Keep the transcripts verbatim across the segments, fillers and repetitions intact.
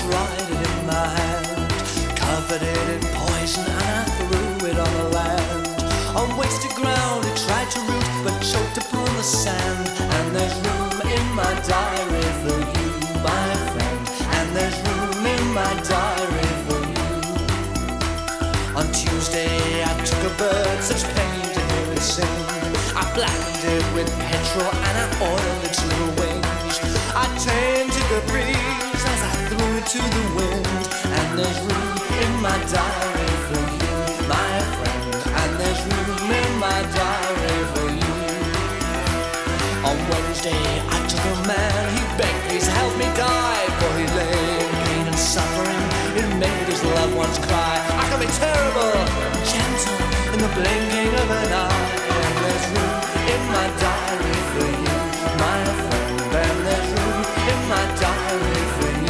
tried it in my hand, covered it in poison and I threw it on the land. On wasted ground it tried to root but choked upon the sand. And there's room in my diary for you, my friend. And there's room in my diary for you. On Tuesday I took a bird, such pain to hear it sing. I blackened it with petrol and I oiled its little wings. I tamed it a breeze as I threw it to the wind. And there's room in my diary for you, my friend. And there's room in my diary for you. On Wednesday I took a man, he begged please help me die, for he lay in pain and suffering, it made his loved ones cry. I can be terrible, gentle, in the blinking of an eye. And there's room in my diary for you, my friend. And there's room in my diary for you.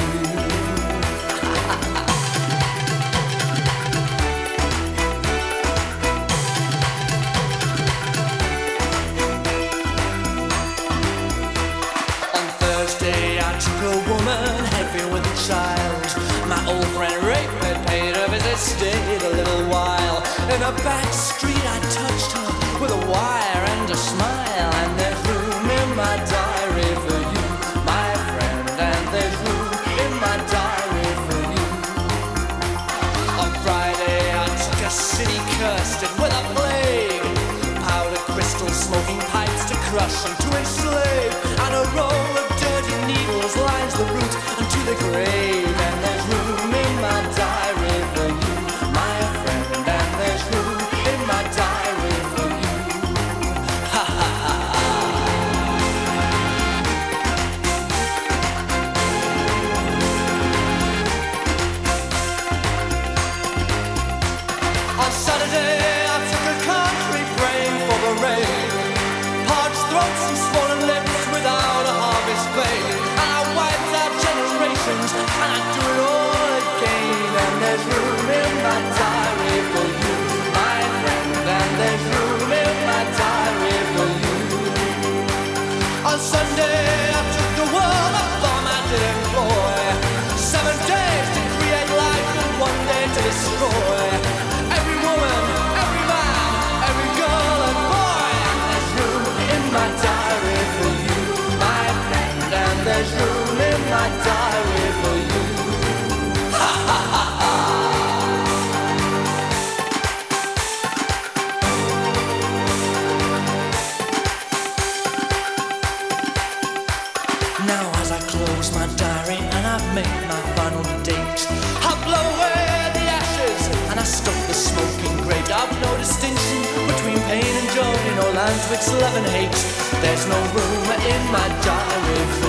A woman heavy with a child. My old friend raped her, paid her visit, stayed a little while. In a back street I touched her with a wire and a smile. And there's room in my diary for you, my friend. And there's room in my diary for you. On Friday I took a city, cursed it with a plague. Powder crystal, smoking pipes to crush and to enslave. And a roll of dirty needles lines the route unto the grave. And there's room in my diary for you, my friend. And there's room in my diary for you. Ha ha ha. On Saturday I took a country praying for the rain. Parched throats and swollen lips without a harvest pain. And I wiped out generations and I do it all again. And there's room in my diary for you, my friend. And there's room in my diary for you. On Sunday I took the world a bomb I did employ. Seven days to create life and one day to destroy. Every woman, every man, every girl and boy. And there's room in my diary for you, my friend. And there's room in my diary for you. Ha ha ha ha. Now as I close my diary and I've made my final date, I blow away the ashes and I stoke the smoking grate. I've no distinction between pain and joy, no lines which love and hate. There's no room in my diary for